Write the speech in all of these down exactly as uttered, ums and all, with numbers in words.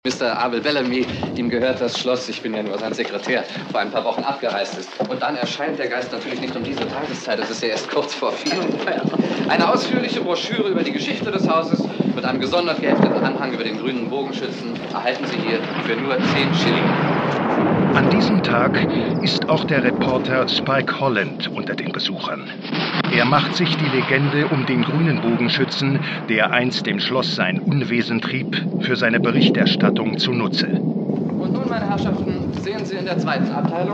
Mister Abel Bellamy, ihm gehört das Schloss, ich bin ja nur sein Sekretär, vor ein paar Wochen abgereist ist. Und dann erscheint der Geist natürlich nicht um diese Tageszeit, es ist ja erst kurz vor vier. Eine ausführliche Broschüre über die Geschichte des Hauses mit einem gesondert gehefteten Anhang über den grünen Bogenschützen erhalten Sie hier für nur zehn Schilling. An diesem Tag ist auch der Reporter Spike Holland unter den Besuchern. Er macht sich die Legende um den grünen Bogenschützen, der einst im Schloss sein Unwesen trieb, für seine Berichterstattung zunutze. Und nun, meine Herrschaften, sehen Sie in der zweiten Abteilung.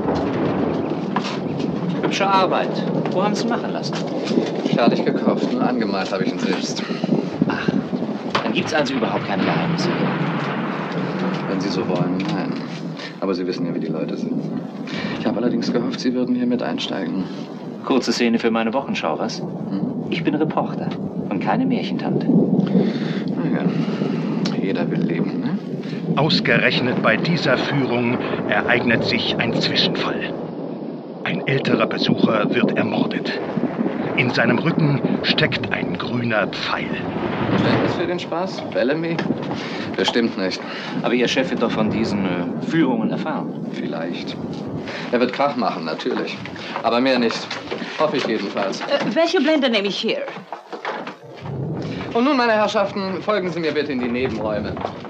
Hübsche Arbeit. Wo haben Sie ihn machen lassen? Fertig gekauft, nur angemalt habe ich ihn selbst. Ach, dann gibt's also überhaupt keine Geheimnisse. Wenn Sie so wollen, nein. Aber Sie wissen ja, wie die Leute sind. Ich habe allerdings gehofft, Sie würden hier mit einsteigen. Kurze Szene für meine Wochenschau, was? Hm? Ich bin Reporter und keine Märchentante. Naja, jeder will leben, ne? Ausgerechnet bei dieser Führung ereignet sich ein Zwischenfall. Ein älterer Besucher wird ermordet. In seinem Rücken steckt ein grüner Pfeil. Verständnis für den Spaß? Bellamy? Bestimmt nicht. Aber Ihr Chef wird doch von diesen äh, Führungen erfahren. Vielleicht. Er wird Krach machen, natürlich. Aber mehr nicht. Hoffe ich jedenfalls. Äh, welche Blende nehme ich hier? Und nun, meine Herrschaften, folgen Sie mir bitte in die Nebenräume.